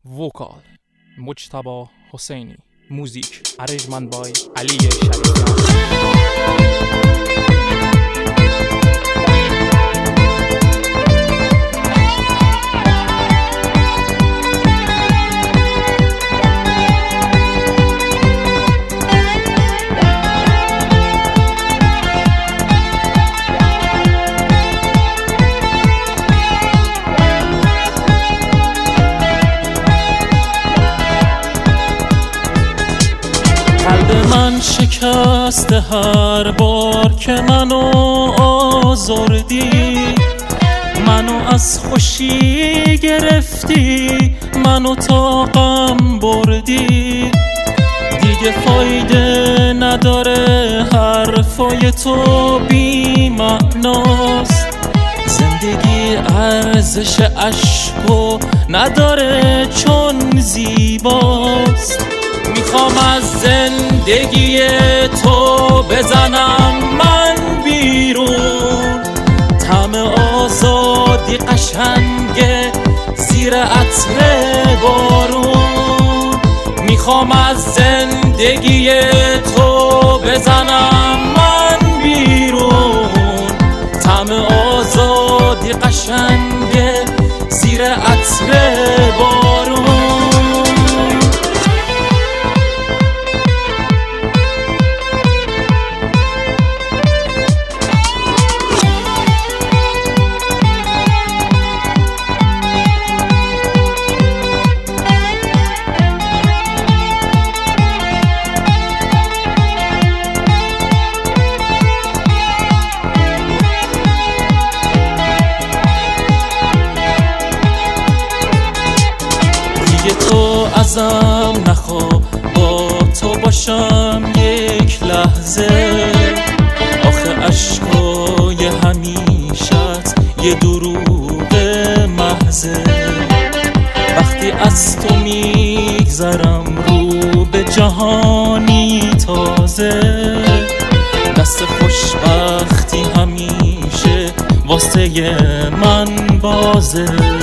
وکال مجتبی حسینی، موزیک ارنجمنت بای علی شریفیان. من شکسته هر بار که منو آزردی، منو از خوشی گرفتی، منو تا غم بردی. دیگه فایده نداره حرفای تو بی معناست، زندگی ارزش عشقو نداره چون زیباست. میخوام از زندگی تو بزنم من بیرون، طعم آزادی قشنگه زیر عطر بارون. میخوام از زندگی تو بزنم من بیرون، طعم آزادی قشنگه زیر عطر بارون. تو ازم نخوا با تو باشم یک لحظه، آخه عشقای همیشت یه دروغ محضه. وقتی از تو میگذرم رو به جهانی تازه، دست خوشبختی همیشه واسه من بازه.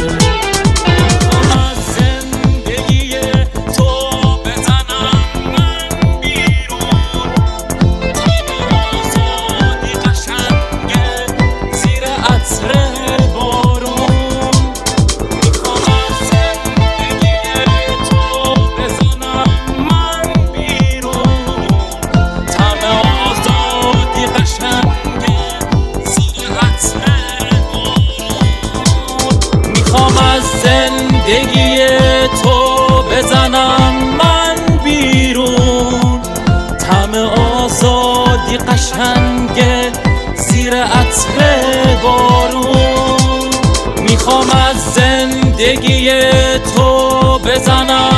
زندگی تو بزنم من بیرون، طعم آزادی قشنگه زیر عطر بارون. میخوام از زندگی تو بزنم